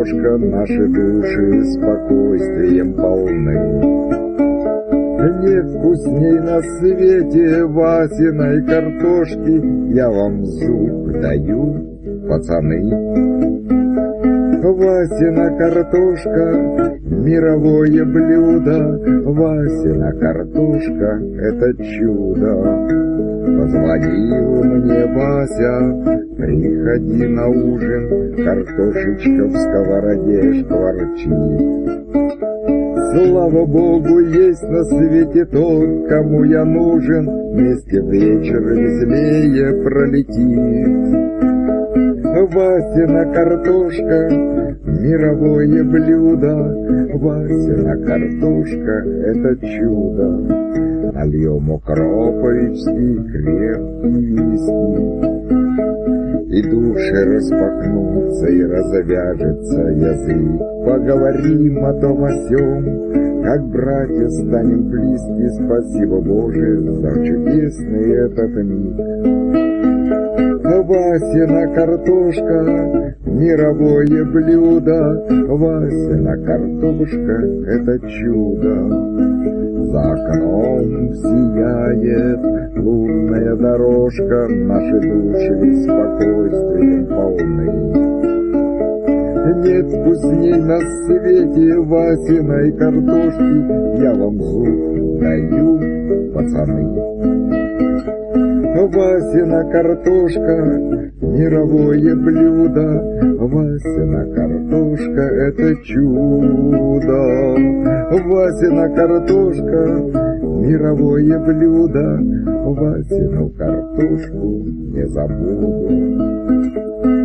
картошка, наши души спокойствием полны. Нет вкусней на свете Васиной картошки, я вам зуб даю, пацаны. Васина картошка — мировое блюдо, Васина картошка — это чудо. Позвонил мне Вася, приходи на ужин, картошечка в сковороде шкварчит. Слава Богу, есть на свете тот, кому я нужен, вместе вечер веселее пролетит. Васина картошка — мировое блюдо, Васина картошка — это чудо. Нальем укроповичский крепкий виски, и души распахнутся, и развяжется язык. Поговорим о том о сём, как братья станем близки. Спасибо, Боже, за чудесный этот миг. Васина картошка — мировое блюдо, Васина картошка — это чудо. За окном сияет лунная дорожка, наши души спокойствием полны. Нет вкусней на свете Васиной картошки, я вам зуб даю, пацаны. Васина картошка — мировое блюдо, Васина картошка — это чудо. Васина картошка — мировое блюдо, Васину картошку не забуду.